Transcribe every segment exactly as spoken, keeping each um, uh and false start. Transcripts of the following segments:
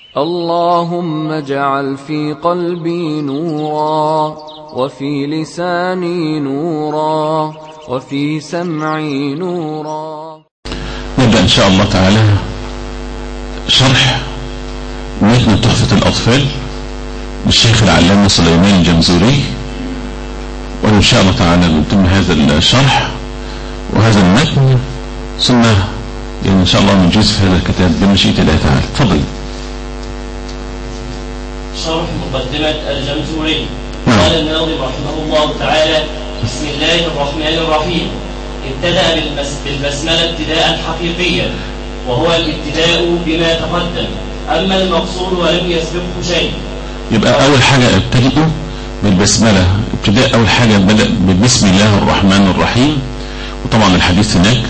اللهم اجعل في قلبي نورا، وفي لساني نورا، وفي سمعي نورا. نبدأ إن شاء الله تعالى شرح متن تحفة الأطفال للشيخ العلامة سليمان الجمزوري، وإن شاء الله تعالى نتم هذا الشرح وهذا المتن، ثم يعني إن شاء الله نجيز في هذا الكتاب بمشيئة الله تعالى. تفضل. شرح مقدمة الجمزوري. نعم. قال الناظم رحمه الله تعالى: بسم الله الرحمن الرحيم. ابتدأ بالبس بالبسملة ابتداء حقيقيا، وهو الابتداء بما تقدم، أما المقصود ولم يسبقه شيء. يبقى أول حاجة ابتدئوا بالبسملة، ابتداء أول حاجة بدأ بسم الله الرحمن الرحيم. وطبعا الحديث هناك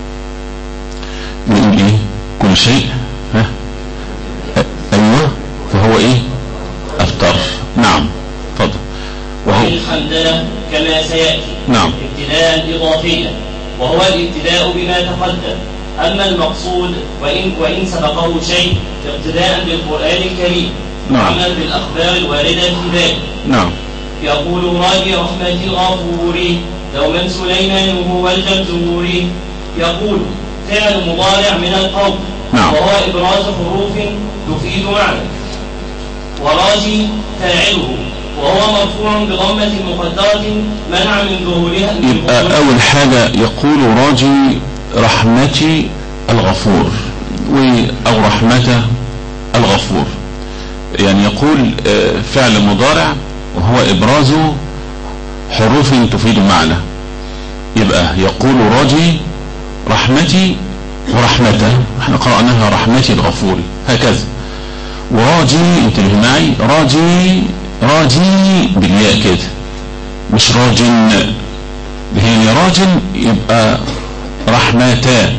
بيقول إيه؟ كل شيء ها أيوه فهو إيه؟ أفطر. نعم تفضل. وهو الحمدلله كما سيأتي. نعم. ابتداء إضافيا، وهو الابتداء بما تقدم، أما المقصود وإن وإن سبقه شيء اقتداء بالقرآن الكريم. نعم. عمل بالأخبار الواردة في ذلك. نعم. يقول راجي رحمة الغفور دوما سليمان هو الجمزور. يقول فعل مضارع من القول. نعم. وهو إبراز حروف تفيد معنى. وراجي فاعله، وهو مرفوع بضمة مقدرة منع من ظهورها. يبقى أول حاجة يقول راجي رحمتي الغفور أو رحمة الغفور، يعني يقول فعل مضارع وهو إبراز حروف تفيد معنى. يبقى يقول راجي رحمتي ورحمته، احنا قرأناها رحمتي الغفور هكذا. وراجي انتبه معي، راجي راجي بالياء كده، مش راجن. هي راجن يبقى رحمتا،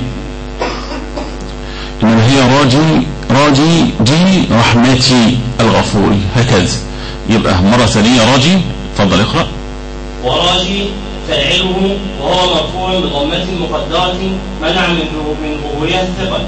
انما هي راجي راجي دي رحمتي الغفور هكذا. يبقى مرة ثانية راجي. تفضل اقرأ. وراجي فاعله، وهو مرفوع بضمة مقدرة منع من من ظهورها الثقل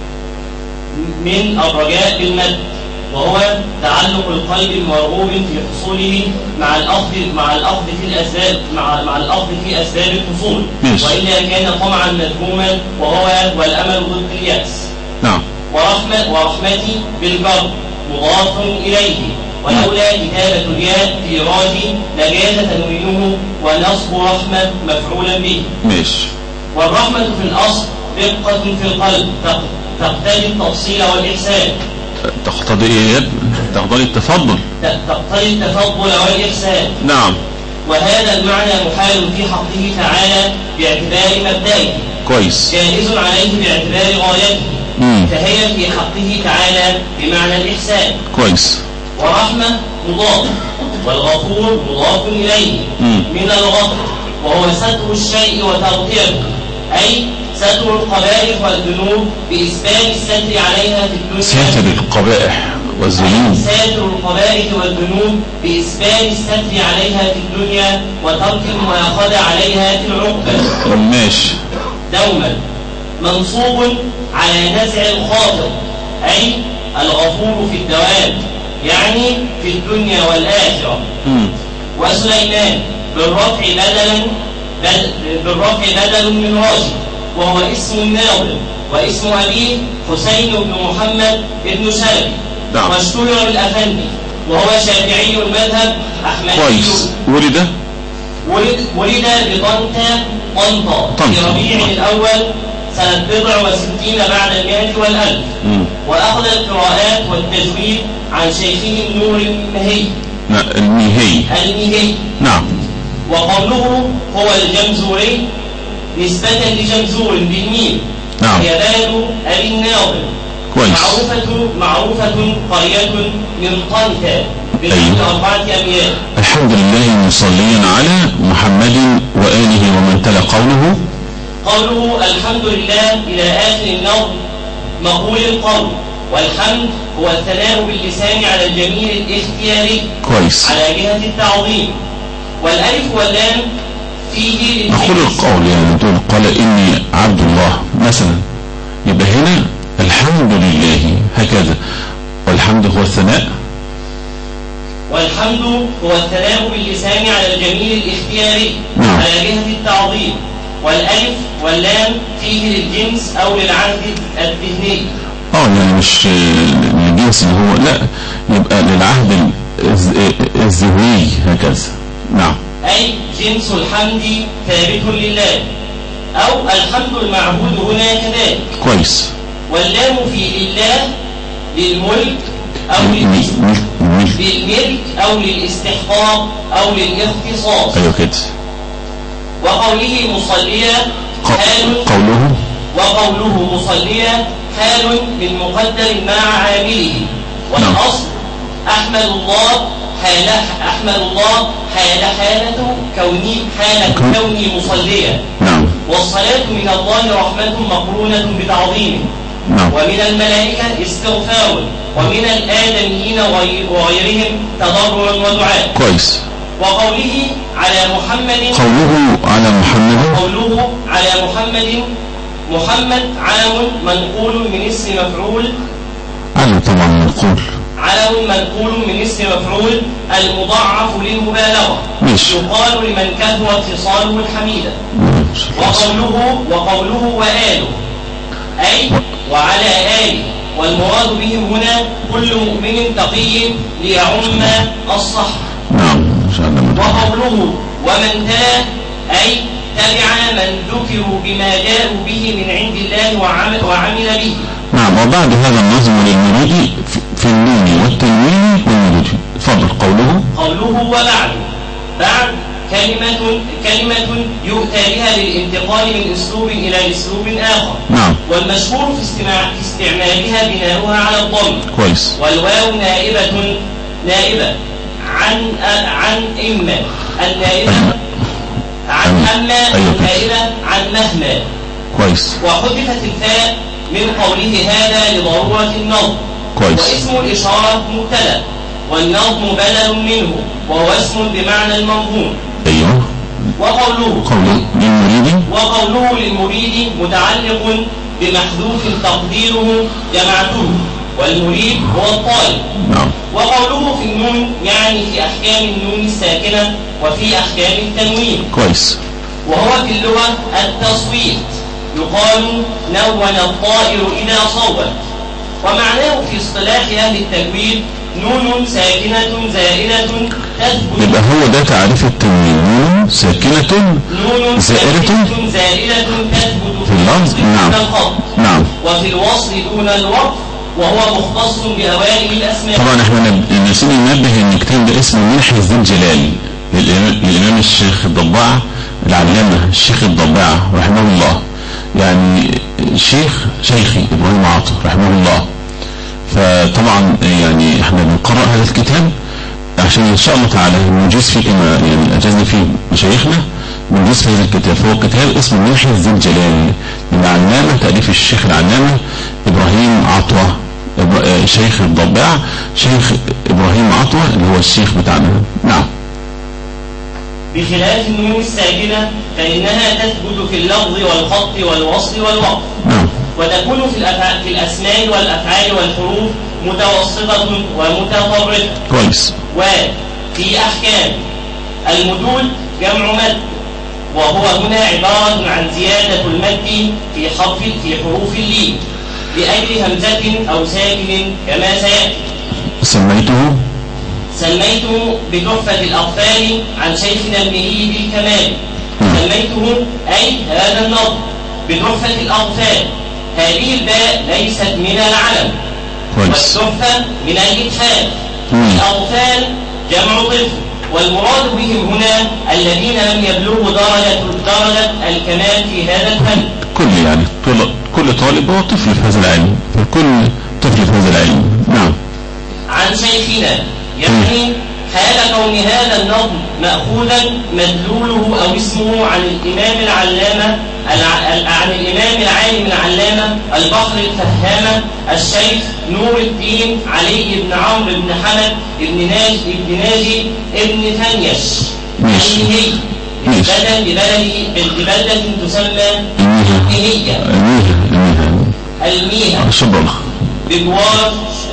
من الرجاء بالمد، وهو تعلق القلب المرغوب في حصوله مع الأخذ مع الأخذ في الأسباب مع مع الأخذ في أسباب الحصول، وإلا كان طمعا مذموما، وهو والأمل ضد اليأس. نعم. ورحمة ورحمتي بالجر مضاف إليه، ولولا كتابة الياء في راجي لجاز تنوينه ونصب رحمة مفعولا به. ماشي. والرحمة في الأصل رقة في القلب تقتضي التفصيل والإحسان. تقتضي ايه؟ تقتضي التفضل. تقتضي التفضل والإحسان. نعم. وهذا المعنى محال في حقه تعالى باعتبار مبدئه. كويس. جائز عليه باعتبار غايته. مم. فهي في حقه تعالى بمعنى الإحسان. كويس. ورحمة مضاف، والغفور مضاف إليه. مم. من الغفر، وهو ستر الشيء وتغطيته، أي ستر القبائح والذنوب بإسباب الستر عليها في الدنيا. ساتر القبائح والذنوب. ساتر القبائح والذنوب بإسباب الستر عليها في الدنيا وترك المؤاخذة عليها في العقبة. ماشي. دوما منصوب على نزع الخاطر، أي الغفور في الدوام، يعني في الدنيا والآخرة. مم. وسليمان بالرفع بدلا بد بالرفع بدل من راجي، وهو اسم الناظم، واسم أبيه حسين بن محمد بن سلمي. نعم. واشتهر الأفندي، وهو شافعي المذهب أحمدي. كويس. ولد ولد ولد بطنطا طنطا في ربيع الأول سنة بضع وستين بعد المئة والألف. مم. وأخذ القراءات والتجويد عن شيخه النور المهي. نعم. الميهي. الميهي. نعم. وقوله هو الجمزوري نسبة لجمزور بالميم. نعم. يبان أبي الناظم. كويس. معروفة معروفة قرية من طنطا بنحو أيوه. أربعة أميال. الحمد لله مصليا على محمد وآله ومن تلا قوله. قوله الحمد لله إلى آخر النظم مقول القول، والحمد هو الثناء باللسان على الجميل الاختياري. كويس. على جهة التعظيم. والألف واللام فيه مقول القول، يعني تقول قال إني عبد الله مثلا، يبقى هنا الحمد لله هكذا. والحمد هو الثناء. والحمد هو الثناء باللسان على الجميل الاختياري نعم. على جهة التعظيم. والألف واللام فيه للجنس أو للعهد الذهني. اه يعني مش للجنس اللي هو، لا، يبقى للعهد الذهني هكذا. نعم. أي جنس الحمد ثابت لله، أو الحمد المعبود هنا كذلك. كويس. واللام في لله للملك أو للملك أو للاستحقاق أو للاختصاص. أيوة كده. وقوله مصليا حال قوله وقوله مصليا حال من مقدر مع عامله. والأصل أحمد الله حال أحمد الله حال حالة كوني حالة كوني مصليا. نعم. والصلاة من الله رحمة مقرونة بتعظيمه. نعم. ومن الملائكة استغفار، ومن الآدميين وغيرهم تضرع ودعاء. كويس. وقوله على محمد قوله على محمد قوله على محمد محمد علم منقول من اسم مفعول. علم طبعا منقول. علم منقول من اسم مفعول المضاعف للمبالغة. ماشي. يقال لمن كثرت خصاله الحميدة. وقوله وقوله وآله أي وعلى آله، والمراد بهم هنا كل مؤمن تقي ليعم الصح. نعم. وقوله ومن تلا أي تبع من ذكروا بما جاءوا به من عند الله وعمل, وعمل به. نعم. وبعد هذا النظم للمريد في النون والتنوين والمريد. فضل قوله قوله وبعد بعد كلمة كلمة يؤتى بها للانتقال من أسلوب إلى أسلوب آخر. نعم. والمشهور في, استماع في استعمالها بناؤها على الضم. كويس. والواو نائبة نائبة عن عن إما النائبة عن أما النائبة عن مهما. كويس. وحذفت الفاء من قوله هذا لضرورة النظم. كويس. واسم الإشارة مبتدأ والنظم بدل منه وهو اسم بمعنى المنظوم. أيوه. وقوله قوله للمريد وقوله للمريد متعلق بمحذوف تقديره جمعته، والمريد هو الطالب. نعم. وقوله في النون يعني في أحكام النون الساكنة وفي أحكام التنوين. كويس. وهو في اللغة التصويت، يقال نون الطائر إذا صوت. ومعناه في اصطلاح أهل التجويد نون ساكنة زائدة تثبت. يبقى هو ده تعريف التنوين، نون ساكنة نون زائدة زائدة تثبت في اللفظ. نعم. الخط. نعم. وفي الوصل دون الوقف، وهو مختص بأوائل الأسماء. طبعا احنا نسيب ننبه ان الكتاب ده اسمه منح ذي الجلال للإمام الشيخ الضباع العلامة الشيخ الضباع رحمه الله، يعني شيخ شيخي إبراهيم عاطف رحمه الله. فطبعا يعني احنا بنقرأ هذا الكتاب عشان ان شاء الله تعالى نجيز فيه كما يعني اجازنا فيه مشايخنا، بنجيز في هذا الكتاب. فهو كتاب اسمه منح ذي الجلال للعلامة، تأليف الشيخ العلامة إبراهيم عطوة شيخ الضباع، شيخ إبراهيم عطوة اللي هو الشيخ بتاعنا. نعم. بخلاف النون الساكنة فإنها تثبت في اللفظ والخط والوصل والوقف. نعم. وتكون في, في الأسماء والأفعال والحروف متوسطة ومتطرفة. كويس. وفي أحكام المدود جمع مد، وهو هنا عبارة عن زيادة المد في حرف في حروف اللين لأجل همزة أو ساكن كما سيأتي. سميته سميته بتحفة الأطفال عن شيخنا المهي بالكمال. سميته أي هذا النظم بتحفة الأطفال. هذه الباء ليست من العلم، والتحفة من الإتحاف. الأطفال جمع طفل، والمراد بهم هنا الذين لم يبلغوا درجة درجة الكمال في هذا الفن. كل يعني كل طالب هو طفل في هذا العلم، كل طفل في هذا العلم. نعم. عن شيخنا يعني حال كون هذا النظم مأخوذا مدلوله أو اسمه عن الإمام العلامة عن الإمام العالم العلامة البحر الفهامة الشيخ نور الدين علي بن عمرو بن حمد بن ناجي بن ناجي ابن ثنيش المهي نسبة لبلده ببلدة تسمى المهية الميهة بجوار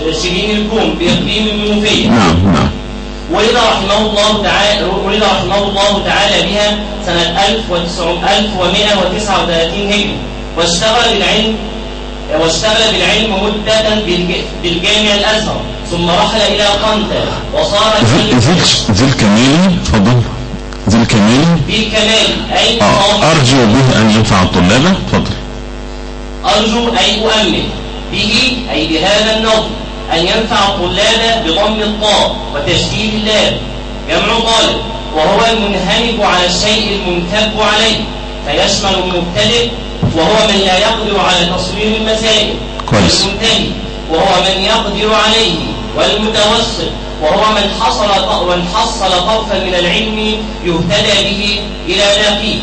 شبين الكوم بإقليم المنوفية. نعم نعم. ولد رحمه الله تعالى ولد رحمه الله تعالى بها سنة ألف ومئة وتسعة وثلاثين هجري، واشتغل بالعلم واشتغل بالعلم مدة بالجامع الأزهر، ثم رحل إلى طنطا وصار ذي الكمالي. تفضل. ذي الكمالي بالكمال أي آه. أرجو به أن ينفع الطلاب. تفضل. أرجو أي أؤمن به أي بهذا النظم أن ينفع الطلاب بضم الطاء وتشديد اللام، جمع طالب، وهو المنهمك على الشيء المنتب عليه، فيشمل المبتدئ وهو من لا يقدر على تصوير المسائل، والمنتهي وهو من يقدر عليه، والمتوسط وهو من حصل من حصل طرفا من العلم يهتدى به إلى لاقيه.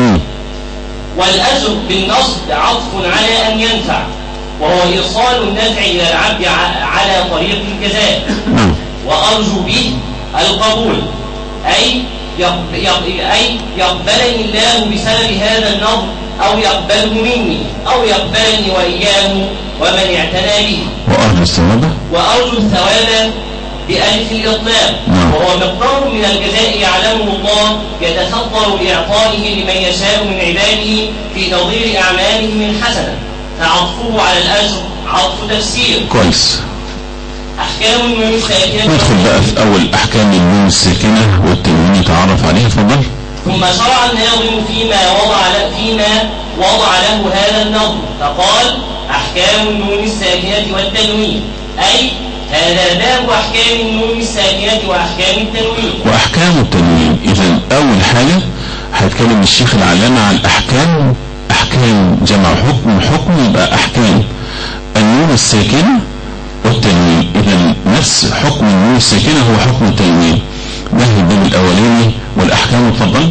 والأجر بالنصب عطف على أن ينفع، وهو إيصال النفع إلى العبد على طريق الجزاء. وأرجو به القبول أي أي يقبلني الله بسبب هذا النظر، أو يقبله مني، أو يقبلني وإياه ومن اعتنى به. وأرجو الثواب وأرجو الثواب بألف الإطلاق، وهو مقدار من الجزاء يعلمه الله يتفضل بإعطائه لمن يشاء من عباده في نظير أعمالهم من حسنة، فعطفه على الأجر عطف تفسير. كويس. أحكام النون الساكنة. ندخل بقى في أول أحكام النون الساكنة والتنوين نتعرف عليها. تفضل. ثم شرع الناظم فيما وضع فيما وضع له هذا النظم، فقال: أحكام النون الساكنة والتنوين، أي هذا باب أحكام النون الساكنة وأحكام التنوين. وأحكام التنوين، إذا أول حاجة هيتكلم الشيخ العلامة عن أحكام أحكام جمع حكم حكم يبقى أحكام النون الساكنة والتنوين. إذا نفس حكم النون الساكنة هو حكم التنوين. ده الباب الأولاني. والأحكام. تفضل.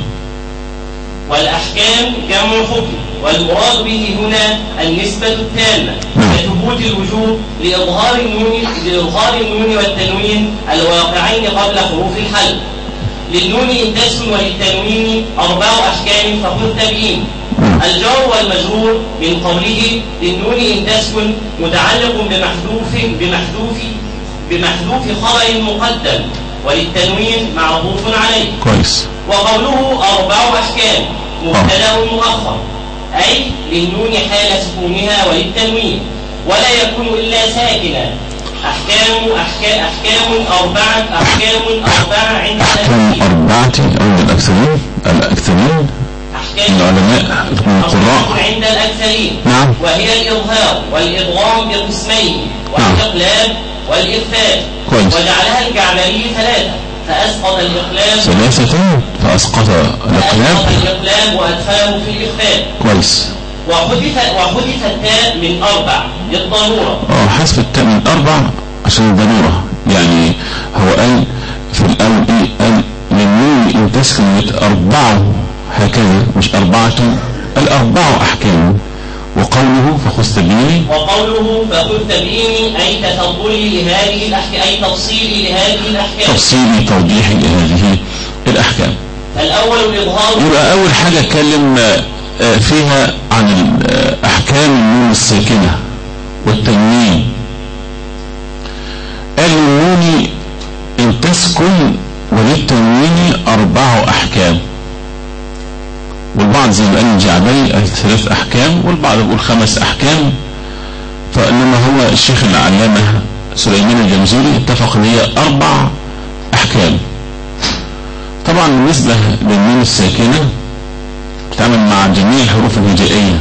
والأحكام جمع حكم، والمراد به هنا النسبة التامة كثبوت الوجوب لإظهار النون لإظهار النون والتنوين الواقعين قبل حروف الحل. للنون إن تسكن وللتنوين أربع أحكام فخذ تبيين. الجار والمجرور من قوله للنون إن تسكن متعلق بمحذوف بمحذوف بمحذوف خبر مقدم، وللتنوين معطوف عليه. كويس. وقوله أربع أحكام مبتدأ مؤخر، أي للنون حال سكونها وللتنوين، ولا يكون إلا ساكنا. أحكام أحكام أحكام أربعة أحكام أربعة عند أحكام أربعة عند الأكثرين الأكثرين العلماء القراء عند الأكثرين. نعم. وهي الإظهار والإضغام بقسمين، والإقلاب والإخفاء. وجعلها الجعلري ثلاثة فأسقط الإقلاب ثلاثة فأسقط الإقلاب الإقلاب وأدخله في الإخفاء. كويس. وحذف وحذف التاء من أربع للضرورة. اه حذف التاء من أربع عشان الضرورة. يعني هو قال في الأول إيه؟ قال للنون إن تسكن أربعة هكذا، مش أربعة، الأربع أحكام. وقوله فخذ تبييني وقوله فخذ تبييني أي تفضلي لهذه الأحكام، أي تفصيلي لهذه الأحكام، تفصيلي توضيحي لهذه الأحكام. فالأول الإظهار. يبقى أول حاجة اتكلم فيها عن أحكام النون الساكنة والتنوين. قال النون إن تسكن وللتنوين أربع أحكام، والبعض زي ما قال الجعبري قال ثلاث أحكام، والبعض يقول خمس أحكام. فإنما هو الشيخ العلامة سليمان الجمزوري اتفق ان هي أربع أحكام. طبعا بالنسبة للنون الساكنة بتتعامل مع جميع الحروف الهجائية،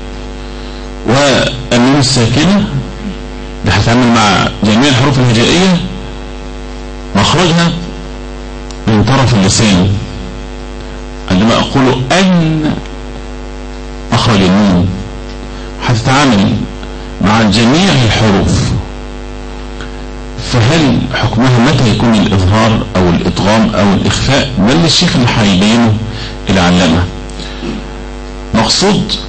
والنون الساكنة بتتعامل مع جميع الحروف الهجائية مخرجها من طرف اللسان. عندما أقول أن مخرج النون هتتعامل مع جميع الحروف، فهل حكمها متى يكون الإظهار أو الإدغام أو الإخفاء؟ بل الشيخ اللي هيبينه العلامة. مقصود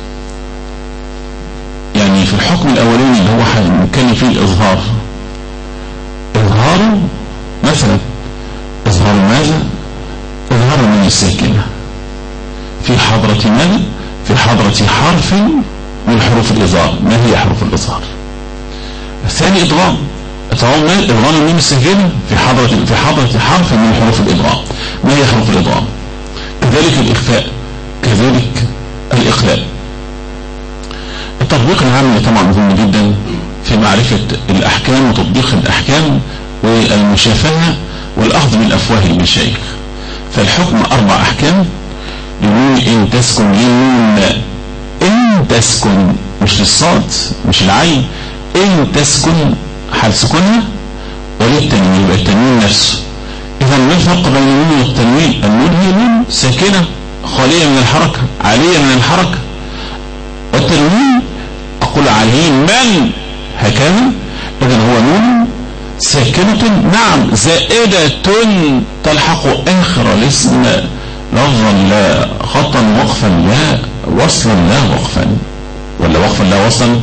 يعني في الحكم الأولاني اللي هو هنتكلم فيه الإظهار، إظهاره مثلا إظهار ماذا؟ إظهار النون الساكنة في حضرة ماذا؟ في حضرة حرف من حروف الإظهار. ما هي حروف الإظهار؟ الثاني إدغام، طبعا إدغام الميم الساكنة في حضرة في حضرة حرف من حروف الإدغام. ما هي حروف الإدغام؟ كذلك الإخفاء، كذلك الإقلال. التطبيق العملي طبعا مهم جدا في معرفة الأحكام وتطبيق الأحكام والمشافهة والأخذ من أفواه المشايخ. فالحكم أربع أحكام. يقول إن تسكن إن إن تسكن، مش للصاد مش العين، إن تسكن حال سكونها وللتنوين، يبقى التنوين نفسه. إذا ما الفرق بين النون والتنوين؟ النون هي نون ساكنة خالية من الحركة، عالية من الحركة. والتنوين أقول عليه من هكذا، إذا هو نون ساكنة نعم زائدة تلحق آخر الاسم لفظا لا، خطا وقفا لا، وصلا لا وقفا، ولا وقفا لا وصلا،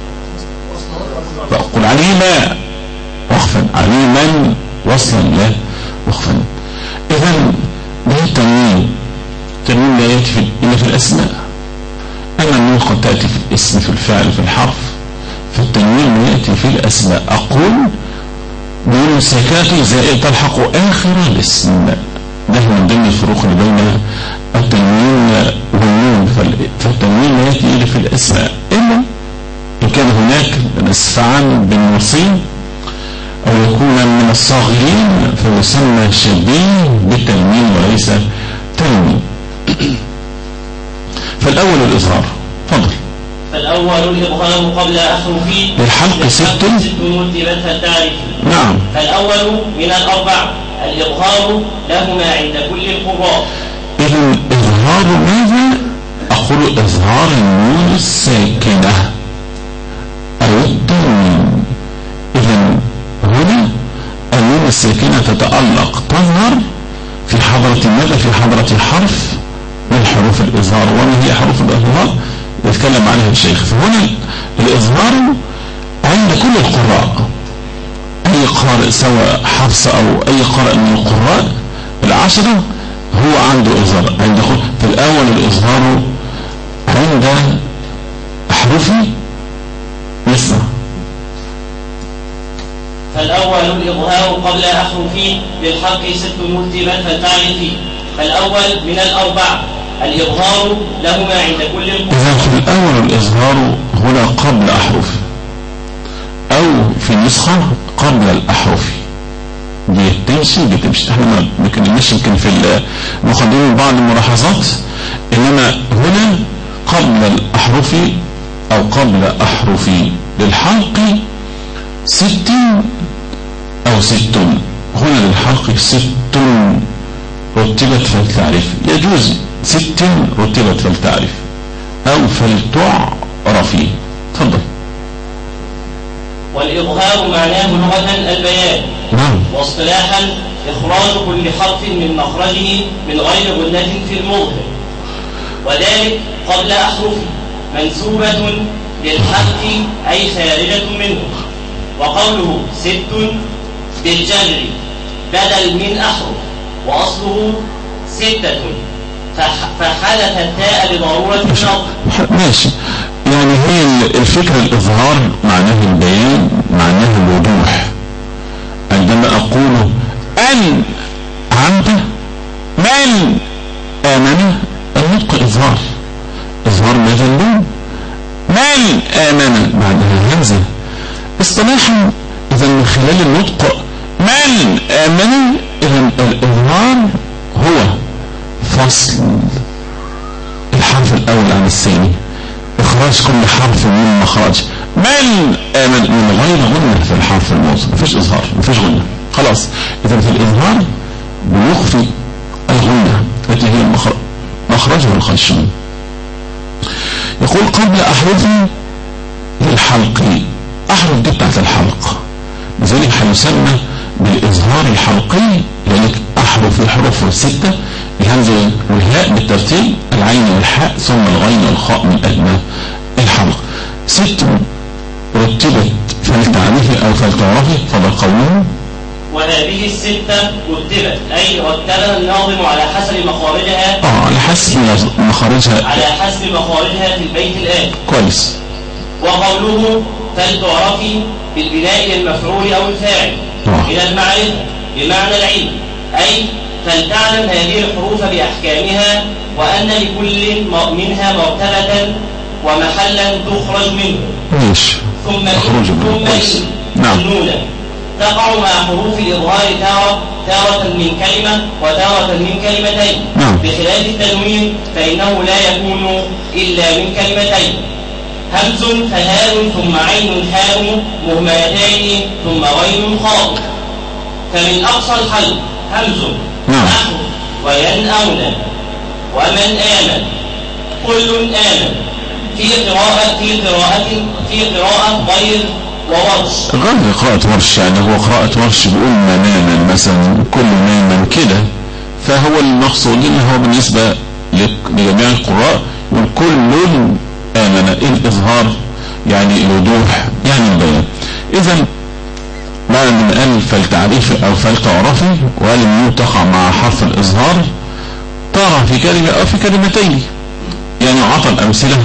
فأقول عليه ما وقفا، عليه من وصلا لا وقفا. إذا ده التنوين. التنوين لا يأتي إلا في الأسماء، أما النون قد تأتي في الاسم في الفعل في الحرف، فالتنوين يأتي في الأسماء. أقول نون ساكنة زائد تلحق آخر الاسم، ده من ضمن الفروق اللي بين التنوين والنون. فالتنوين لا يأتي إلا في الأسماء، إلا إن كان هناك نسفعا بالوصي أو يكون من الصاغرين فيسمى شبيه بالتنوين وليس تنوين. فالأول الإظهار. فضل. فالأول الإظهار قبل أحرفه للحلق ست مرتبتها التعريف. نعم. فالأول من الأربع الإظهار لهما عند كل القراء. إذن إظهار ماذا؟ أقول إظهار النون الساكنة أو التنوين. إذن هنا النون الساكنة تتألق تظهر في حضرة ماذا؟ في حضرة حرف من حروف الإظهار. وما هي حروف الإظهار؟ يتكلم عنها الشيخ. فهنا الإظهار عند كل القراء، أي قارئ سواء حفص أو أي قارئ من القراء العشرة هو عنده إظهار. عند في الأول الإظهار عند أحرف نسمع. فالأول الإظهار قبل أحرفه للحق ست مرتبات فالتعريف. فالأول من الأربع الإظهار لهما عند كل القراء. إذا في الأول الإظهار هنا قبل أحرف، أو في النسخة قبل الأحرف. دي تمشي دي تمشي. احنا ما بنكلمش يمكن في المقدمة بعض الملاحظات، إنما هنا قبل الأحرف أو قبل أحرف للحلق ست أو ست. هنا للحلق ست رتبت فلتعرف. يجوز ست رتبت فلتعرف أو فلتعرفي. تفضل. والإظهار معناه لغة البيان. نعم. واصطلاحا إخراج كل حرف من مخرجه من غير غنة في المظهر، وذلك قبل أحرف منسوبة للحق أي خارجة منه. وقوله ست بالجر بدل من أحرف وأصله ستة فحدث التاء لضرورة النطق. ماشي. يعني هي الفكرة الإظهار معناه البيان، معناه الوضوح. عندما أقول أن عمت من آمن، النطق إظهار. إظهار ماذا اللون؟ من آمن بعدها همزة. اصطلاحا إذا من خلال النطق من آمن، إذا الإظهار هو فصل الحرف الأول عن الثاني، إخراج كل حرف من مخرج. من آمن من غير غنة في الحرف الموصل، مفيش إظهار مفيش غنة خلاص. إذا في الإظهار بيخفي الغنة التي هي مخرجها الخشن. يقول قبل أحرف للحلق. أحرف دي بتاعت الحلق، لذلك هيسمى بالإظهار الحلقي. لذلك أحرف حروف ستة، الهمزة والهاء بالترتيب، العين والحاء ثم الغين والخاء من أدنى الحلق. ست رتبت فلتعرفي أو فلتعرفي. فضل قوله وهذه الستة رتبت أي رتبها الناظم على حسب مخارجها. آه على حسب مخارجها على حسب مخارجها في البيت الآن. كويس. وقوله فلتعرفي بالبناء المفعول أو الفاعل إلى المعرفة بمعنى العلم، أي فلتعلم هذه الحروف بأحكامها وأن لكل منها مرتبة ومحلا تخرج منه. ماشي. ثم ثم نعم. النون تقع مع حروف الإظهار تارة تارة من كلمة وتارة من كلمتين. نعم. بخلاف التنوين فإنه لا يكون إلا من كلمتين. همز فهاء ثم عين حاء مهملتان ثم غين خاء. فمن أقصى الحلق همز نحو وينأون ومن آمن كل آمن. في قراءة في قراءة في قراءة غير وورش، غير قراءة ورش، يعني هو قراءة ورش بيقول مناما مثلا كل ناما كده، فهو المقصود ان هو بالنسبة لجميع القراء يقول كل آمن. الإظهار يعني الوضوح يعني البيان. إذا بعد من قال فلتعرفي أو فلتعرفي وقال النون تقع مع حرف الإظهار ترى في كلمة أو في كلمتين، يعني عطى الأمثلة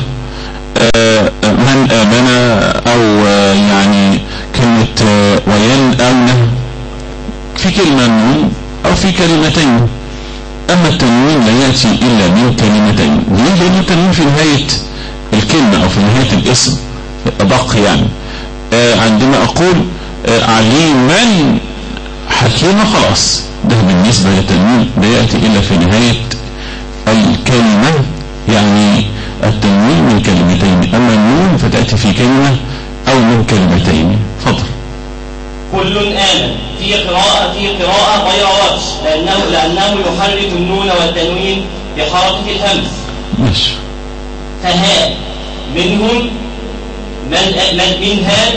من آمن أو يعني كلمة وينأون في كلمة نون أو في كلمتين. أما التنوين لا يأتي إلا من كلمتين. ليه؟ لأن التنوين في نهاية الكلمة أو في نهاية الاسم أدق. يعني عندما أقول عليما حكيما خلاص ده بالنسبة للتنوين لا يأتي إلا في نهاية الكلمة، يعني التنوين من كلمتين. أما النون فتأتي في كلمة أو من كلمتين. فضل. كل آمن في قراءة في قراءة غير ورش لأنه لأنه يحرك النون والتنوين بحركة الهمز. ماشي. فهاء منهم من من منها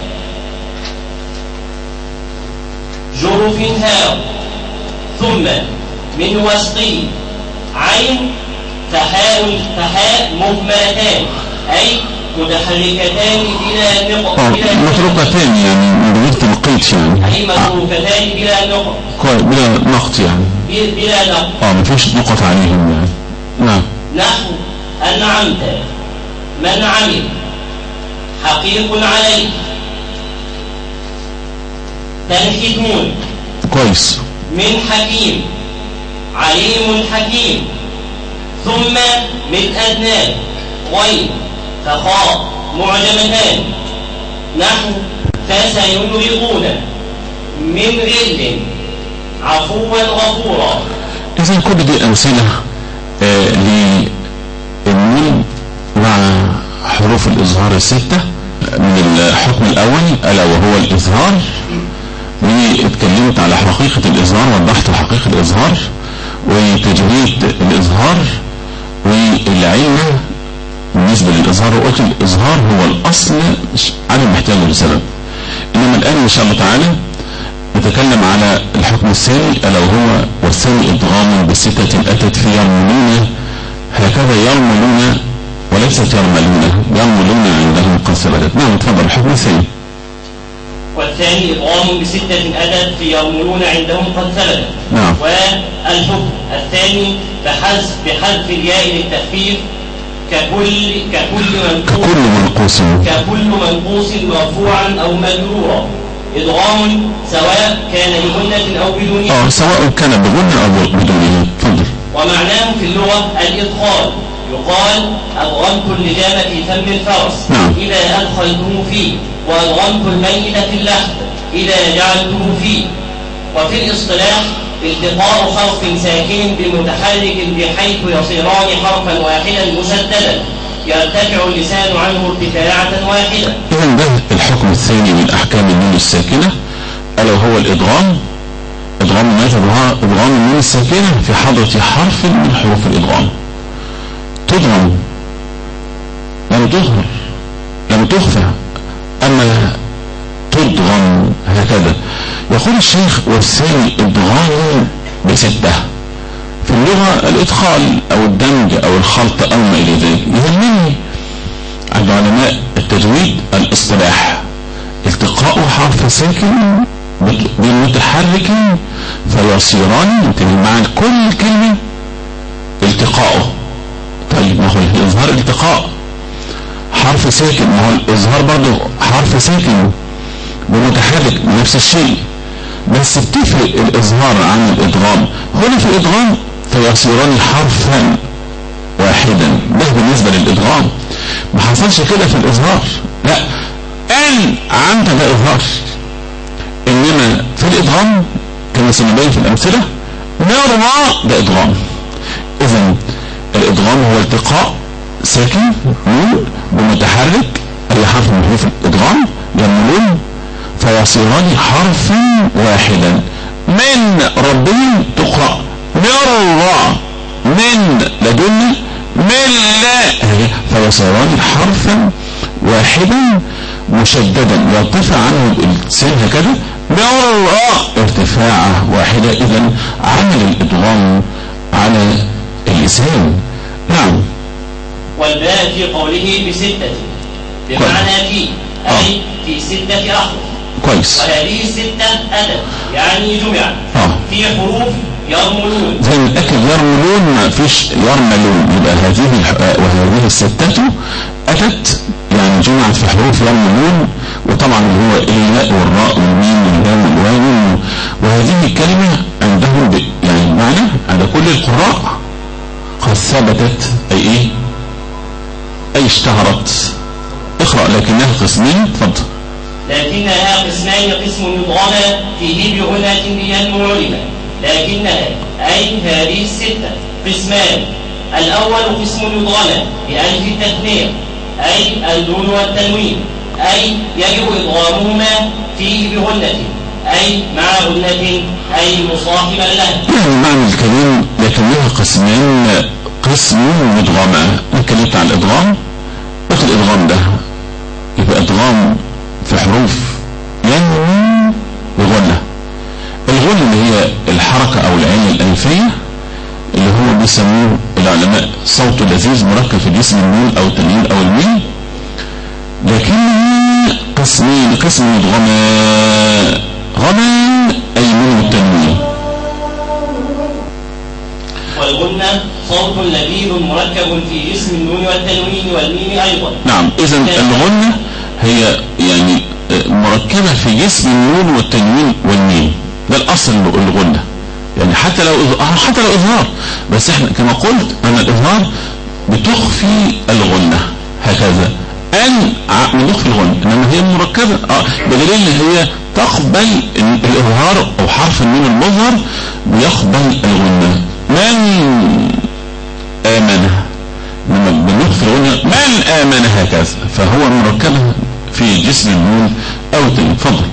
جرف هاء ثم من وسطي عين فحاء فحاء مهملتان أي متحركتان بلا نقط بلا متروكتان يعني من غير تنقيط يعني أي متروكتان بلا نقط كويس بلا نقط يعني بلا نقط اه مفيش نقط عليهم يعني. نعم. نحو أنعمت من عمل حقيق عليه تنحتون كويس من حكيم عليم حكيم. ثم من أدنان غين فخاء معجمتان نحو فسينغضون من غل عفوا غفورا. إذن كل دي أمثلة آه للنون مع حروف الإظهار الستة من الحكم الأول ألا وهو الإظهار، واتكلمت على حقيقة الإظهار وضحت حقيقة الإظهار وتجريد الإظهار والعلم بالنسبة للإظهار، وقلت الإظهار هو الأصل عدم محتاج لسبب. إنما الآن إن شاء الله تعالى نتكلم على الحكم الثاني ألا وهو والثاني إدغام بستة أتت في يرملون هكذا يرملون وليست يرملون يرملون عندهم قد ثبتت. نعم تفضل. الحكم الثاني والثاني إدغام بستة أتت في يرملون عندهم قد ثبتت. نعم. والحكم الثاني بحذف بحذف الياء للتخفيف ككل ككل منقوص ككل منقوص ككل منقوص مرفوعا أو مجرورا. إدغام سواء كان بغنة أو بدون اه سواء كان بغنة أو بدون. تفضل. ومعناه في اللغة الإدخال. يقال أدغمت اللجام في فم الفرس نعم. إذا أدخلته فيه، وأدغمت الميت في اللحد إذا جعلته فيه. وفي الاصطلاح التقاء حرف ساكن بمتحرك بحيث يصيران حرفا واحدا مسددا يرتفع اللسان عنه ارتفاعة واحدة. إذن ده الحكم الثاني من أحكام النون الساكنة ألا وهو الإدغام. إدغام ماذا؟ إدغام النون الساكنة في حضرة حرف من حروف الإدغام. تدغم لم تظهر لم تخفى، أما تدغم هكذا. يقول الشيخ والثاني إدغام بستة في اللغة الإدخال أو الدمج أو الخلط أو ما إلى ذلك. يهمني عند علماء التجويد الاصطلاح التقاء حرف ساكن بالمتحرك فيصيران مع كل كلمة التقاؤه. طيب ما هو الإظهار التقاء حرف ساكن، ما هو الإظهار برضه حرف ساكن ومتحرك نفس الشيء، بس بتفرق الإظهار عن الإدغام. هنا في الإدغام فيصيران حرفا واحدا، ده بالنسبة للإدغام. ما حصلش كده في الإظهار، لا، أن عمت ده إظهار، إنما في الإدغام كما سنبين في الأمثلة نرى ده إدغام. إذن الإدغام هو التقاء ساكن نون بمتحرك أي حرف من حروف الإدغام ينملون فيصيران حرفا واحدا. من ربهم تقرأ مرة، من لدن، من لا، فيصيران حرفا واحدا مشددا يرتفع عنه اللسان هكذا مرة ارتفاعه واحدة. إذن عمل الإدغام على اللسان. نعم. والباء في قوله بستة بمعنى في، أي في ستة أحرف. كويس. وهذه الستة أتت يعني جمعت آه. في حروف يرملون. زي الأكل يرملون ما فيش يرملون، يبقى هذه وهذه الستة أتت يعني جمعت في حروف يرملون، وطبعا هو الياء والراء والميم واللام والواو. وهذه الكلمة عندهم يعني معنى عند كل القراء قد ثبتت أي إيه أي اشتهرت. اقرأ. لكنها قسمين. تفضل. لكنها قسمان، قسم يضغم فيه بغنة بينمو علما. لكنها أي هذه الستة قسمان. الأول قسم يضغم بألف التثنية أي النون والتنوين، أي يجب إضغامهما فيه بغنة أي مع غنة أي مصاحبا له. يعني معنى الكلام لكنها قسمان، قسم مدغمة. اتكلمت عن الإدغام، اخذ الإدغام ده يبقى إدغام في حروف ينمو بغنة. الغنة اللي هي الحركة أو العين الأنفية اللي هو بيسموه العلماء صوت لذيذ مركب في جسم النون أو التنوين أو الميم. لكنها قسمين، قسم مدغمة، غنى أي من التنوين. والغنة صوت لذيذ مركب في جسم النون والتنوين والميم أيضا. نعم. إذن الغنة هي يعني مركبة في جسم النون والتنوين والميم، ده الأصل الغنة. يعني حتى لو حتى لو إظهار، بس احنا كما قلت أن الإظهار بتخفي الغنة هكذا، أن بتخفي الغنة، إنما هي مركبة آه بدليل إن هي تقبل الإظهار أو حرف النون المظهر بيقبل الغنة. من آمن، لما بنخفي الغنة من آمن هكذا، فهو مركبة في جسم النون أو التنوين. فضل.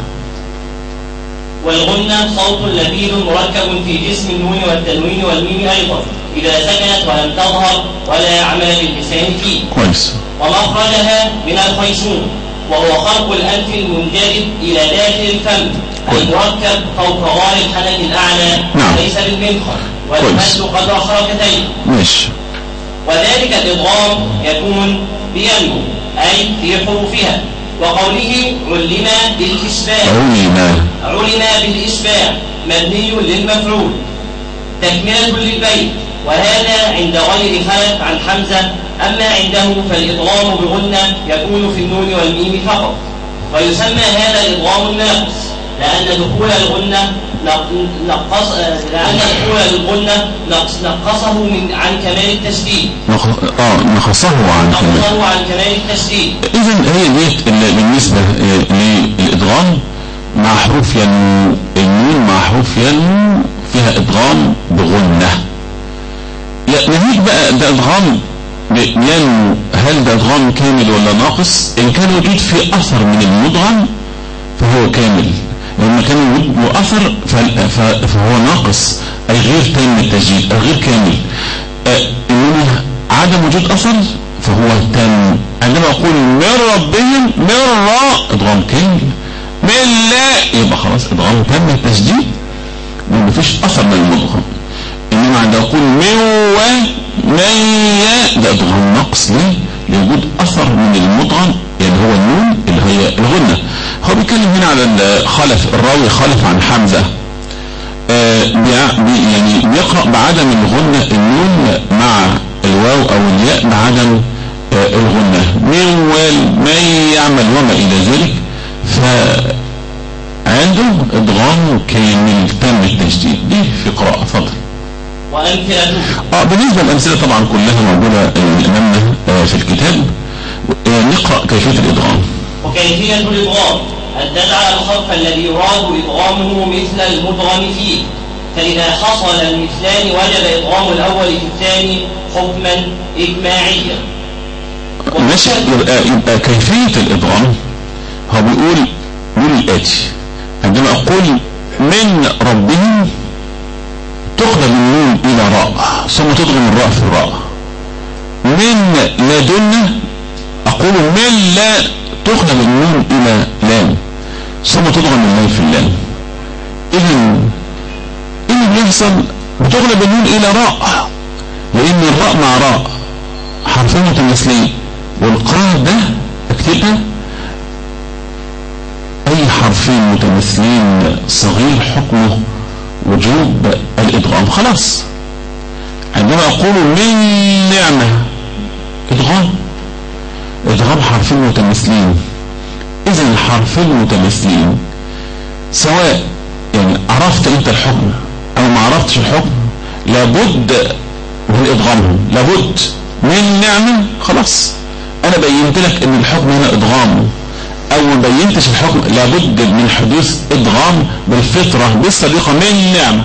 والغنة صوت لذيذ مركب في جسم النون والتنوين والميم أيضا إذا سكنت ولم تظهر ولا عمل اللسان فيه. كويس. ومخرجها من الخيشوم وهو خرق الأنف المنجذب إلى داخل الفم المركب فوق غار الحنك الأعلى. نعم. ليس بالمنخر والمد قدر حركتين. ماشي. وذلك الإضغام يكون بينمو أي في حروفها. وقوله علم بالإشباع، علم علم بالإشباع مبني للمفعول تكملة للبيت، وهذا عند غير خلف عن حمزة. أما عنده فالإضغام بغنة يكون في النون والميم فقط. ويسمى هذا الإضغام الناقص لأن دخول الغنة نقص لأن دخول الغنة نقص نقصه من عن كمال التشديد. اه نقصه عن نقصه عن كمال التشديد. إذن هي ديت بالنسبة للإدغام مع حروف ينمو، النون مع حروف ينمو فيها إدغام بغنة. نهيك بقى ده إدغام ينمو، هل ده إدغام كامل ولا ناقص؟ إن كان وجود في أثر من المدغم فهو كامل، لما كان وجود أثر فهو ناقص أي غير تام التسجيل أو غير كامل. إنما عدم وجود أثر فهو تام. عندما أقول من ربهم من راء إدغام كامل، من لا يبقى خلاص إدغام تام التسجيل ما فيش أثر من المدغم. إنما عندما أقول من و من يا ده إدغام نقص. ليه؟ لوجود أثر من المدغم يعني هو النون اللي هي الغنة. هو بيتكلم هنا على الخلف، الراوي خلف عن حمزة آه يعني بيقرأ بعدم الغنة النون مع الواو أو الياء بعدم الغنة موال من يعمل وما إلى ذلك، فعنده إدغام كامل تم التجديد. دي في قراءة. فضل. وأمثلته اه بالنسبة للأمثلة طبعا كلها موجودة أمامنا في الكتاب. نقرأ كيفية الإدغام. وكيفية الإدغام أن تجعل الحرف الذي يراد إدغامه مثل المدغم فيه، فإذا حصل المثلان وجب إدغام الأول في الثاني حكما إجماعيا. ماشي. يبقى, يبقى كيفية الإدغام هو بيقول بيقول الآتي: عندما أقول من ربهم تقلب النون إلى راء ثم تضغم الراء في الراء. من لدن أقول من لا تقلب النون إلى لام ثم تضغم اللام في اللام. إذن إيه اللي بيحصل؟ بتقلب النون إلى راء، لأن الراء مع راء حرفين متماثلين، والقاء ده اكتبها أي حرفين متماثلين صغير حكمه وجوب الإدغام. خلاص. عندما أقول من نعمة إدغام إدغام حرفين متماثلين. إذن الحرفين المتماثلين سواء يعني عرفت أنت الحكم أو ما عرفتش الحكم لابد من إدغامهم. لابد من نعمة. خلاص أنا بينت لك أن الحكم هنا إدغام، أو ما بينتش الحكم لابد من حدوث إدغام بالفطرة بالسابقة. من نعمة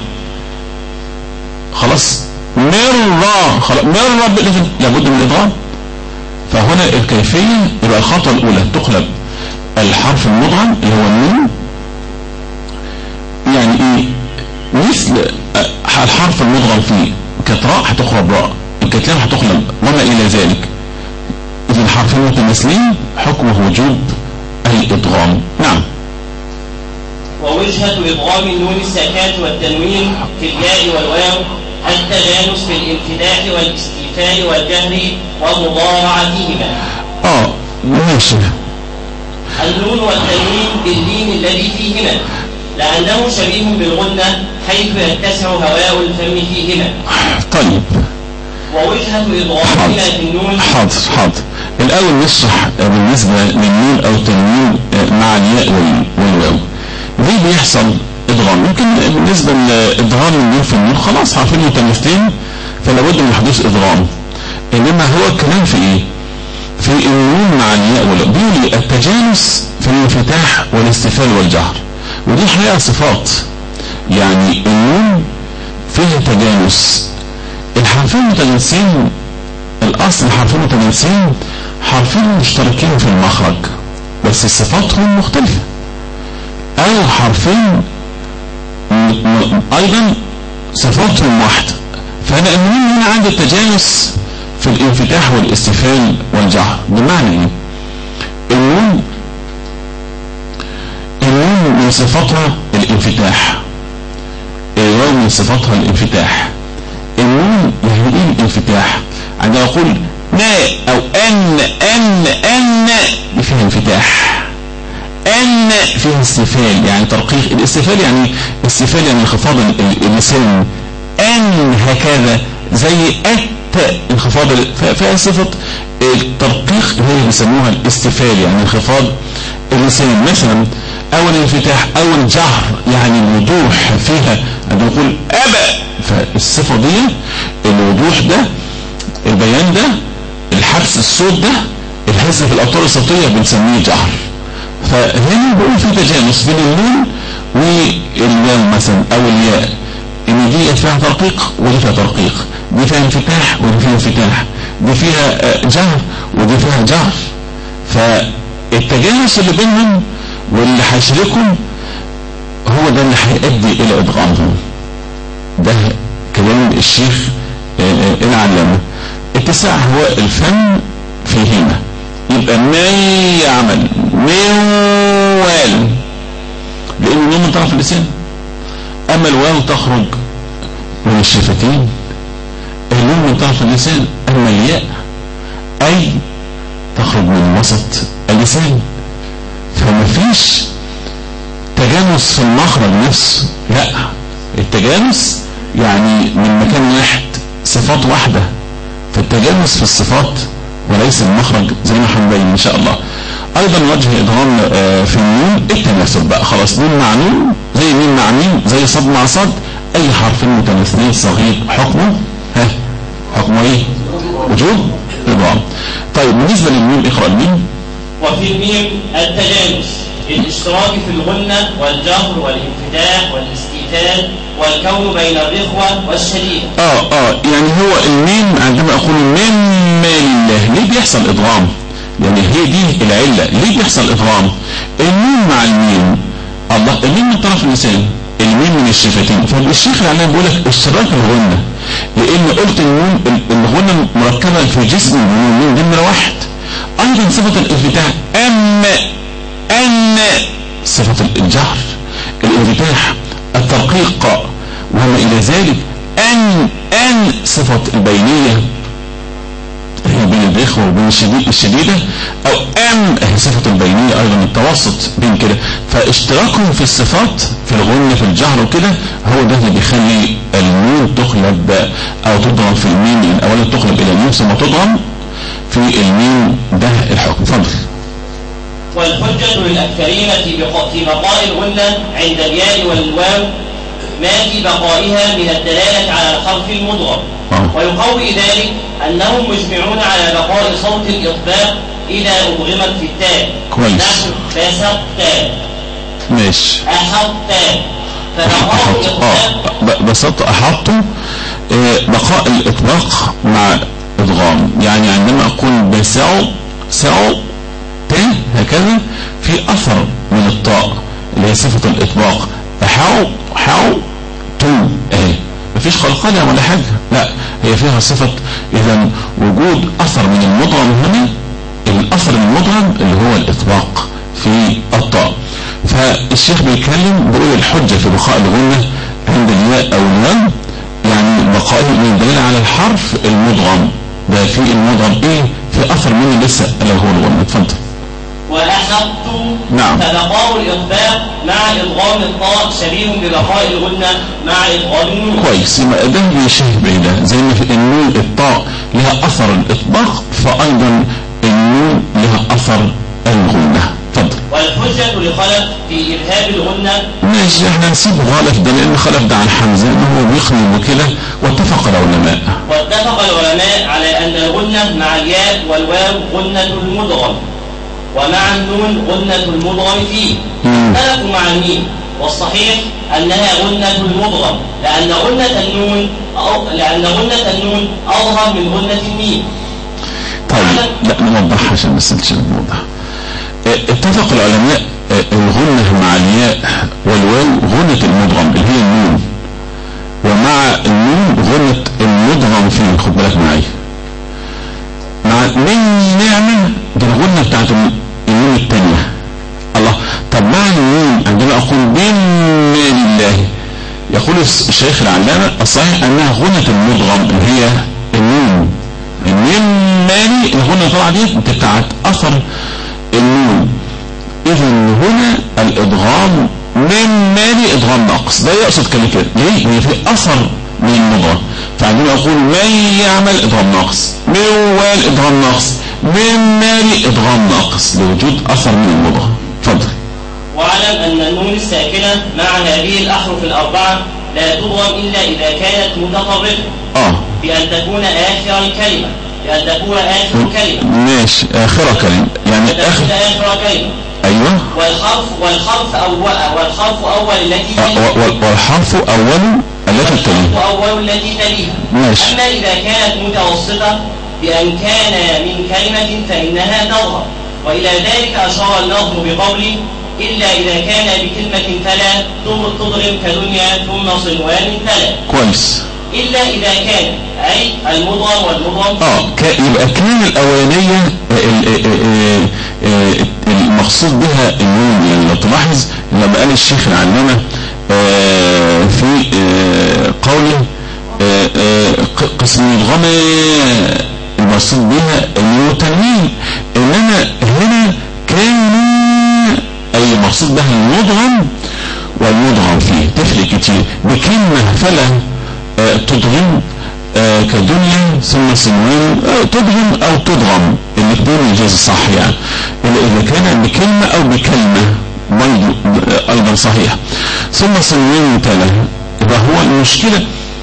خلاص. من را خلاص. من رب لابد من إدغام. فهنا الكيفية يبقى الخطوة الأولى تقلب الحرف المدغم اللي هو النون، يعني إيه؟ مثل الحرف المدغم فيه كتراء هتقلب راء، الكتلام هتقلب وما إلى ذلك. إذن الحرفين متماثلين حكمه وجوب الإدغام. نعم. ووجهة إدغام النون الساكنة والتنوين في الياء والواو التجانس في الانفتاح والاستيفاء والجهر ومضارعتهما. اه ماشي. النون والتنوين باللين الذي فيهما لأنه شبيه بالغنة حيث يتسع هواء الفم فيهما. طيب. ووجهة إدغامهما في النون. حاضر حاضر. الأول نشرح بالنسبة للنون أو التنوين مع الياء والواو ليه بيحصل إدغام. يمكن بالنسبة لإدغام النون في النون خلاص حرفين متماثلين فلا بد من حدوث إدغام، إنما هو الكلام في إيه؟ في النون مع الياء والواو. بيقول التجانس في الانفتاح والاستفال والجهر، ودي حقيقة صفات. يعني النون فيها تجانس. الحرفين متجانسين الأصل حرفين متجانسين حرفين مشتركين في المخرج بس صفاتهم مختلفة، أو حرفين أيضا صفاتهم واحدة. فأنا النون هنا عندي التجانس في الانفتاح والاستفال والجهر. بمعنى إيه؟ النون النون من صفاتها الانفتاح، الواو من صفاتها الانفتاح. النون يعني ايه الانفتاح؟ عندما اقول نا او ان ان ان فيها انفتاح، ان فيها استفال يعني ترقيق. الاستفال يعني استفال يعني انخفاض اللسان. ان هكذا زي ات انخفاض، فصفة الترقيق هي بيسموها الاستفال يعني انخفاض اللسان مثلا. او الانفتاح او الجهر يعني الوضوح فيها. عندما نقول ابا فالصفة دي الوضوح ده البيان ده الحبس الصوت ده الحس في الاوتار الصوتية بنسميه جهر. فهنا بقول في تجانس بين النون والواو مثلا او الياء، ان دي فيها ترقيق ودي فيها ترقيق، دي فيها انفتاح ودي فيها انفتاح، دي فيها جهر ودي فيها جهر. فالتجانس اللي بينهم واللي هيشركهم هو ده اللي هيؤدي الى ادغامهم. ده كلام الشيخ العلامة. اتساع هو الفم فيهما. يبقى ما يعمل موال لان النون من طرف اللسان، اما الواو تخرج من الشفتين النون من طرف اللسان، اما الياء اي تخرج من وسط اللسان. فما فيش تجانس في المخرج نفسه، لا التجانس يعني من مكان واحد صفات واحدة، فالتجانس في الصفات وليس المخرج زي ما هنبين ان شاء الله. ايضا وجه ادغام في النون التناسب بقى، خلاص نون مع نون زي مين مع مين، زي صاد مع صاد، اي حرفين متماثلين صغير حكمه ها حكمه ايه؟ وجوب ادغام. طيب بالنسبه للميم اقرا الميم. وفي الميم التجانس الاشتراك في الغنة والجهر والانفتاح والاستئتان والكون بين الرخوة والشديدة. اه اه يعني هو الميم عندما اقول مما لله ليه بيحصل ادغام؟ يعني هي دي العلة ليه بيحصل ادغام؟ الميم مع الميم، الله الميم من طرف اللسان، الميم من الشفتين، فالشيخ العلام بيقول لك اشتراك الغنة، لان قلت النون الغنة مركبة في جسم النون، دي نمرة واحد. ايضا صفة الانفتاح اما ان صفة الجهر الانفتاح الترقيق وما الى ذلك، ان ان صفة البينية هي بين الرخوة وبين الشديد الشديدة، او ام هي صفة البينية ايضا التوسط بين كده. فاشتراكهم في الصفات في الغنة في الجهر وكده هو ده اللي بيخلي النون تقلب او تضرب في الميم، من اولا تقلب الى ميم ثم تضرب في الميم، ده الحكم. اتفضل. والحجة للأكثرين في بقاء الغنة عند الياء والواو ما في بقائها من الدلالة على الحرف المضغم، ويقوي ذلك أنهم مجمعون على بقاء صوت الإطباق إذا أضغمت في التاء. كويس. نحو بسطت ماشي. أحطت، فبقاء الإطباق بسطت أحطت بقاء الإطباق مع إدغام، يعني عندما أقول بسعو سعو ت هكذا في أثر من الطاء اللي هي صفة الإطباق، حاو حاو تو اهي مفيش خلقانة ولا حاجة، لا هي فيها صفة. إذا وجود أثر من المضغم هنا، الأثر من المضغم اللي هو الإطباق في الطاء. فالشيخ بيتكلم بيقول الحجة في بقاء الغنة عند الياء أو الواو يعني بقائه من دليل على الحرف المضغم، ده في المضغم ايه في أثر منه لسه اللي هو الغنة. اتفضل. وأحط نعم. فبقاء الإطباق مع إضغام الطاء شبيه ببقاء الغنة مع إضغام النون. كويس، يبقى ده بيشبه ده زي ما في النون الطاء لها أثر الإطباق، فأيضا النون لها أثر الغنة. اتفضل. والحجة لخلف في إذهاب الغنة. ماشي، احنا نسيب غلف ده لأن خلف ده عن حمزة إنه هو بيخني وكده، واتفق العلماء. واتفق العلماء على أن الغنة مع الياء والواو غنة المدغم، ومع النون غنة المضغم فيه. اختلفوا مع الميم، والصحيح أنها غنة المضغم لأن غنة النون أو لأن غنة النون أظهر من غنة الميم. طيب لا نوضحها عشان بس نوضح. اتفق العلماء الغنة مع الياء والواو غنة المضغم اللي هي النون، ومع النون غنة المضغم فيه. خد بالك معايا، مع من نعمة دي الغنة بتاعت النون التانية. الله، طب مع النون عندما أقول بما لله يقول الشيخ العلامة الصحيح أنها غنة المضغم اللي هي النون. من مالي الغنة طبعا دي بتاعت أثر النون. إذا هنا الإدغام من مالي إدغام ناقص، ده يقصد كلمة كده ليه؟ هي في أثر من المضغم، فعندما أقول من يعمل إدغام ناقص، من وال إدغام ناقص، من مالي إدغام ناقص لوجود أثر من المضغم. اتفضل. واعلم أن النون الساكنة مع هذه الأحرف الأربعة لا تضغم إلا إذا كانت متطرفة آه بأن تكون آخر الكلمة بأن تكون آخر كلمة ماشي آخر كلمة يعني آخر آخر كلمة. أيوة. والحرف والحرف أول والحرف أول التي تليها والحرف أول التي تليها أول التي تليها. ماشي. أما إذا كانت متوسطة بأن كان من كلمة فإنها تظهر، وإلى ذلك أشار النظم بقوله إلا إذا كان بكلمة فلا تضرب كدنيا ثم صنوان تلا. كويس. إلا إذا كان أي المضغم والمضغم اه يبقى كان الأولانية المقصود بها النون. يعني لو تلاحظ لما قال الشيخ العلامة في قوله قسم المضغم المقصود بها النون والتنوين، إنما هنا كان أي مقصود بها المضغم والمضغم فيه. تفرق كتير بكلمة فلا تضغم آه كدنيا ثم صنوان آه تدغم او تدغم الاثنين يجوز صح يعني، اذا كان بكلمة او بكلمة ايضا صحيح. ثم صنوان تلا، يبقى هو المشكلة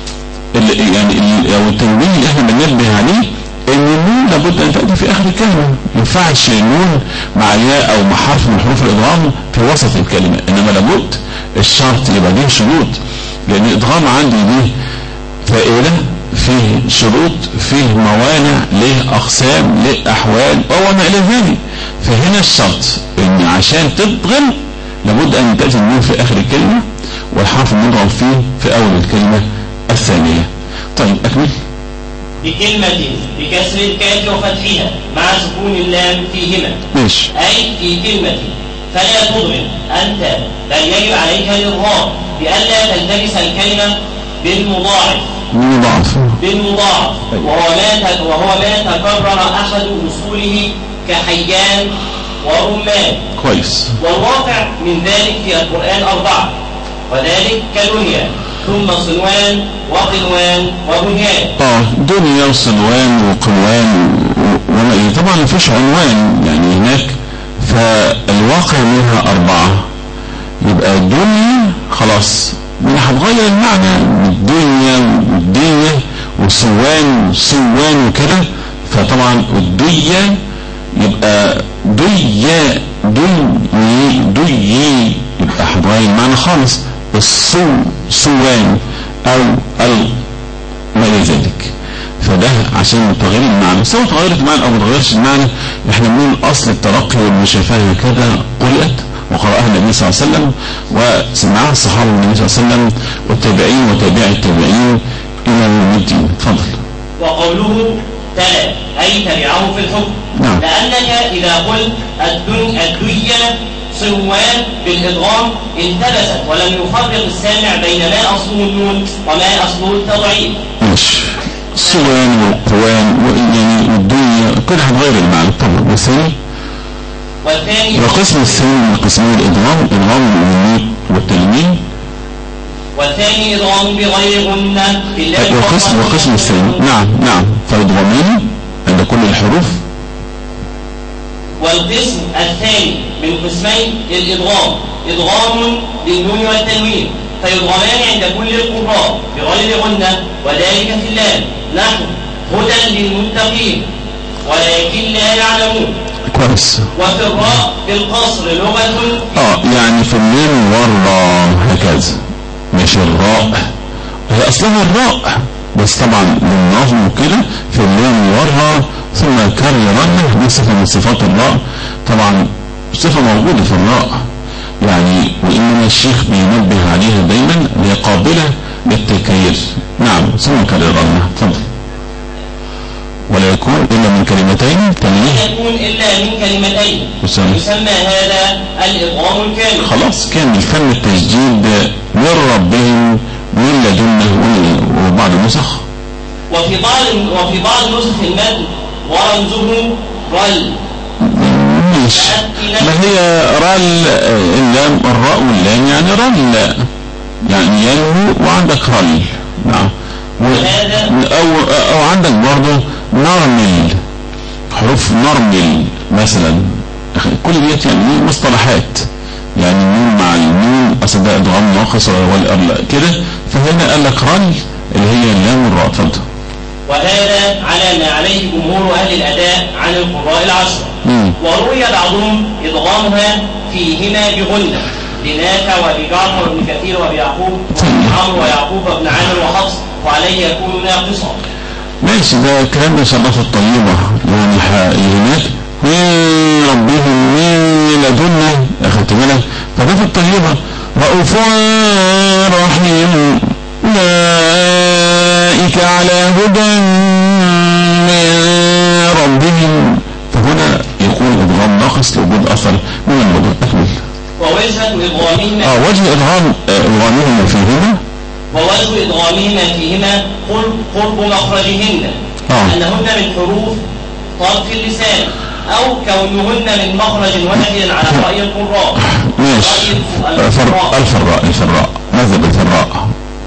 اللي يعني او التنوين اللي احنا بننبه عليه ان النون لابد ان تأتي في اخر الكلمة، ما ينفعش النون مع الياء او مع حرف من حروف الادغام في وسط الكلمة، انما لابد الشرط يبقى ليه شروط، لان الادغام عندي دي فائدة فيه شروط، فيه موانع، ليه اقسام، ليه احوال وما الى ذلك. فهنا الشرط ان عشان تدغم لابد ان تأتي النون في اخر الكلمة والحرف المدغم فيه في اول الكلمة الثانية. طيب اكمل. بكلمة بكسر الكاف وفتحها مع سكون اللام فيهما. ماشي. أي في كلمة فلا تضغم أنت، بل يجب عليك الإظهار بألا تلتبس الكلمة بالمضاعف. بالمضاعف. بالمضاعف وهو ما وهو ما تكرر أحد أصوله كحيان ورمان. كويس. والواقع من ذلك في القرآن أربعة، وذلك كدنيا ثم صنوان وقنوان وبنيان. اه دنيا وصنوان وقنوان وما ايه، طبعا ما فيش عنوان يعني هناك، فالواقع منها اربعة، يبقى الدنيا خلاص من هتغير المعنى، الدنيا والدنيا وصوان وصوان وكده، فطبعا الدنيا يبقى دنيا دنيا دنيا يبقى هتغير المعنى خالص، الصو صوان او ال ما الى ذلك. فده عشان تغيير المعنى، سواء تغيرت المعنى او ما تغيرش المعنى، احنا بنقول اصل الترقي والمشافهه كذا قرأت وقرأها النبي صلى الله عليه وسلم وسمعها الصحابه النبي صلى الله عليه وسلم والتابعين وتابعي التابعين الى يوم الدين. اتفضل. وقوله تلا اي تبعه في الحكم. نعم. لانك اذا قلت الدنيا صنوان بالإدغام التبست ولم يفرق السامع بين ما أصله النون وما أصله التضعيف. ماشي. الصوان والقوان يعني والدنيا كلها هتغير المعنى طبعا. والثاني والثاني القسم الثاني من قسمين الإدغام إدغام الأمنيين والتلمين. والثاني إدغام بغير غنة. والقسم والقسم الثاني نعم نعم فإدغامين عند كل الحروف. والقسم الثاني من قسمين الإدغام إدغام للنون والتنوين، فيدغمان عند كل القراء بغير غنة، وذلك في اللام نحو هدى للمتقين ولكن لا يعلمون. كويس. وفي الراء بالقصر لغة اه يعني في اللام والراء هكذا، مش الراء هي اصلها الراء بس طبعا بالنظم وكده في اللام والراء ثم كررنا دي صفة من صفات الراء، طبعا صفة موجودة في الراء يعني، وإنما الشيخ بينبه عليها دايما هي قابلة للتكرير. نعم ثم كررنا. تفضل. ولا يكون إلا من كلمتين تنوين. لا يكون إلا من كلمتين يسمى هذا الإدغام الكامل. خلاص كامل فن التسجيل من ربهم من لدنه وبعض النسخ. وفي بعض وفي بعض نسخ المتن ورمزه رل. مش ما هي رل اللام الراء واللام يعني رل يعني ينمو وعندك رل. نعم. او او عندك برضه نرمل حروف نرمل مثلا، كل ديت يعني مصطلحات يعني النون مع النون اصل ده ادغام ناقص ولا كده، فهنا قال لك رل اللي هي اللام والراء. اتفضل. وهذا على ما عليه جمهور أهل الأداء عن القراء العشرة. وروي بعضهم إدغامها فيهما بغنة لنافع وبجعفر بن كثير وبيعقوب وابن عمرو ويعقوب بن عامر وحفص، وعليه يكون ناقصا. ماشي ده كلام من شرف الطيبة يعني هناك من ربهم من لدنه أخذت بالك، فده في الطيبة رؤوف رحيم أولئك على هدى من ربهم، فهنا يكون إدغام ناقص لوجود أثر من المدن. أكمل. ووجه إدغامهما آه وجه إدغام إدغامهما فيهما ووجه إدغامهما فيهما قرب, قرب مخرجهن آه. أنهن من حروف طرف اللسان أو كونهن من مخرج واحد على رأي القراء. ماشي. الفراء الفراء الفراء ماذا بالفراء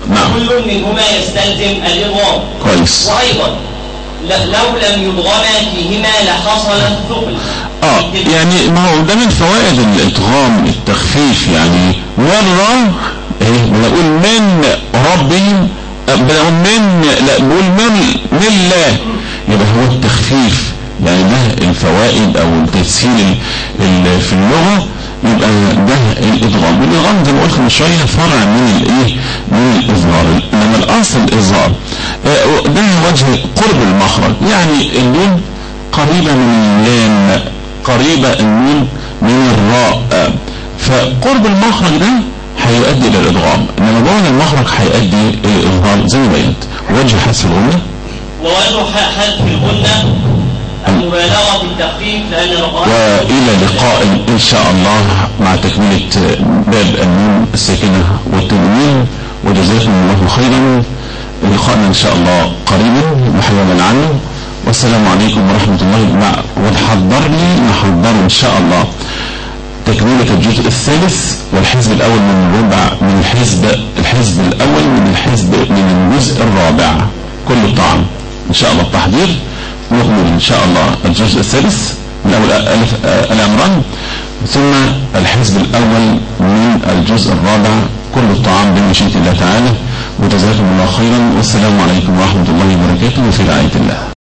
نعم. كل منهما يستلزم الإضغام. كويس. وأيضا لو لم يضغما فيهما لحصل الثقل. اه يعني ما هو ده من فوائد الادغام التخفيف، يعني ورا ايه بنقول من ربهم، بنقول من لا بنقول من من الله، يبقى هو التخفيف، يعني ده الفوائد او التسهيل في اللغه، يبقى ده الادغام. الادغام زي ما قلت من شويه فرع من الايه من الاظهار، انما الاصل الاظهار. ده وجه قرب المخرج، يعني النون قريبه من اللام، قريبه النون من الراء، فقرب المخرج ده هيؤدي الى الادغام، انما بعد المخرج هيؤدي الى الاظهار زي ما بينت. وجه حذف الغنه، ووجه حذف الغنه المبالغه في التخفيف، لان والى لقاء ان شاء الله مع تكمله باب النون الساكنه والتنوين، وجزاكم الله خيرا. لقاءنا ان شاء الله قريبا محيولا عنه، والسلام عليكم ورحمه الله. مع ونحضر لي نحضر ان شاء الله تكمله الجزء الثالث والحزب الاول من الربع من الحزب الحزب الاول من الحزب من الجزء الرابع كل الطعام ان شاء الله. التحضير نكمل ان شاء الله الجزء الثالث من اول الف الامران، ثم الحزب الاول من الجزء الرابع كل الطعام بمشيئة الله تعالى. وجزاكم الله خيرا، والسلام عليكم ورحمة الله وبركاته، وفي رعاية الله.